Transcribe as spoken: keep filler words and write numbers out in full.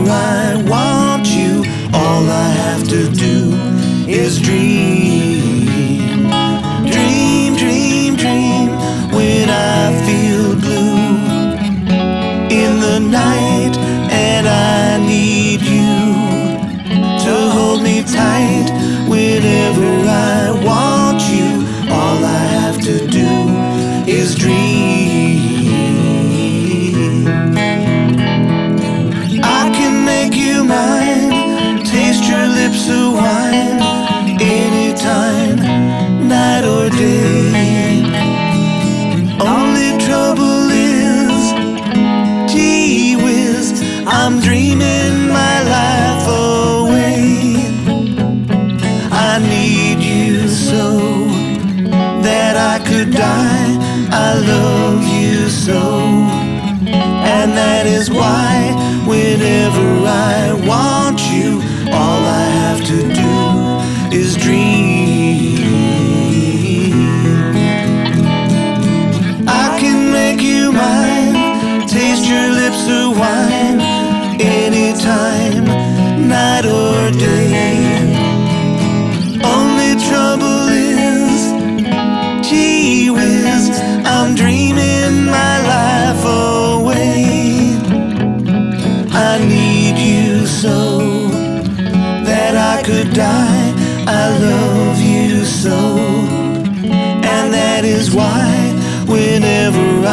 I want you, all I have to do is dream. Dream, dream, dream when I feel blue in the night, and I need you to hold me tight whenever I want you. All I have to do is dream. I can make you mine, taste your lips of wine, anytime, night or day. Only trouble is, gee whiz, I'm dreaming my life away. I need you so that I could die. I love you so, and that is why whenever I want you, all I have to do is dream. I can make you mine, taste your lips of wine, anytime, night or day. Only trouble is, gee whiz, I'm dreaming my life away. I need you so that I could die. I love you so, and that is why whenever